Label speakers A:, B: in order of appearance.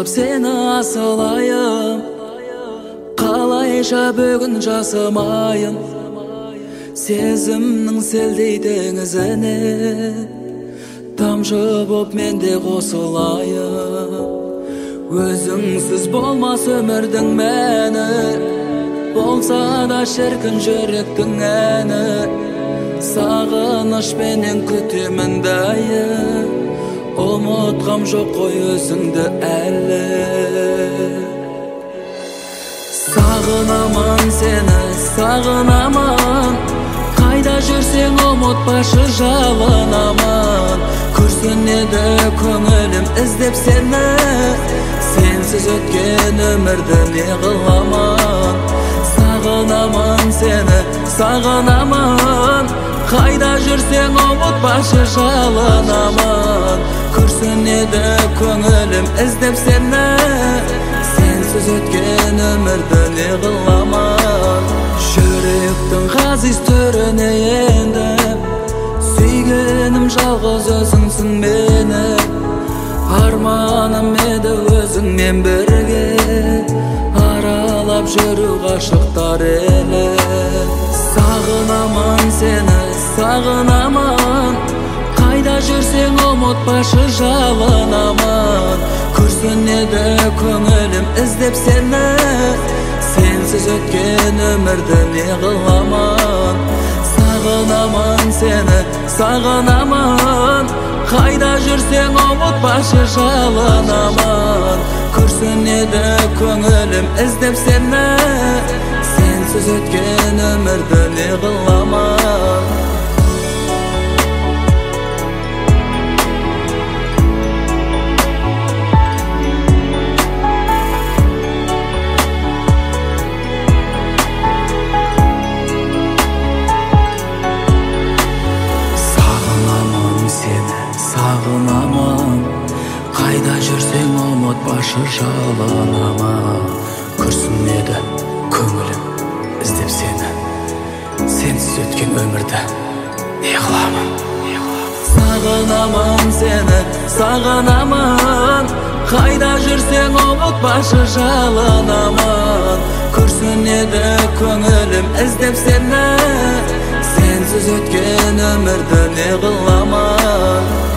A: сыйлап сені асылайым, қалайша бүгін жасымайын. Сезімнің селдей теңізіне тамшы боп менде қосылайын. Өзіңсіз болмас өмірдің мәні, болса да шіркін жүректің әні. Сағынышпенен күтемін дайым, ұмытқам жоқ қой өзіңді әлі. Сағынамын сені, сағынамын, қайда жүрсең ұмытпашы жалынамын. Күрсінеді көңілім іздеп сені, сенсіз өткен өмірді не қыламын. Сағынамын сені, сағынамын, қайда жүрсең ұмытпашы жалынамын. Күрсінеді көңілім іздеп сені, сенсіз өткен өмірді не қыламын. Жүректің ғазиз түріне ендім, сүйгенім жалғыз өзіңсің мені. Арманым еді өзіңмен бірге, аралап жүру ғашықтар елі. Сағынамын сені, сағынамын, қайда жүрсең ұмытпашы жалынамын. Күрсінеді көңілім іздеп сені, сенсіз өткен өмірді не қыламын. Сағынамын сені, сағынамын, қайда жүрсең ұмытпашы жалынамын. Күрсінеді көңілім іздеп сені, сенсіз өткен өмірді не қыламын. Сағынамын, қайда жүрсең ұмытпашы жалынамын. Күрсінеді көңілім іздеп сені, сенсіз өткен өмірді не қыламын. Сағынамын сені, сағынамын, қайда жүрсең ұмытпашы жалынамын. Күрсінеді көңілім іздеп сені, сенсіз өткен өмірді не қыламын.